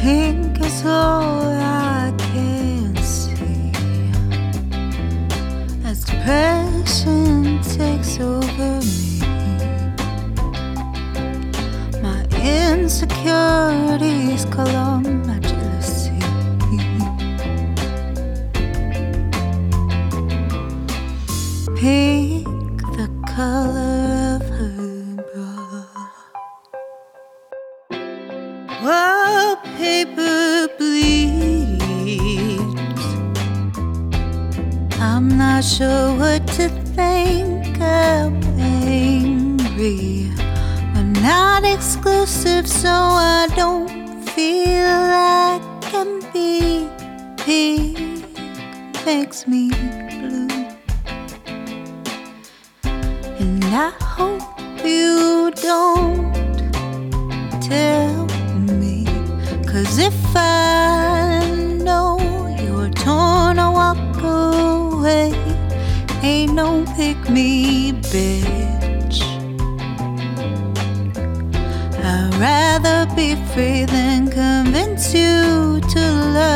Pink is all I can see as depression takes over me. My insecurities color my jealousy. Pink, the color of her bra. Wallpaper bleeds. I'm not sure what to think. I'm angry. We're not exclusive, so I don't feel I can be. Pink makes me blue. And I hope you don't tell me, 'cause if I know you're torn, I'll walk away. Ain't no pick me, bitch. I'd rather be free than convince you to love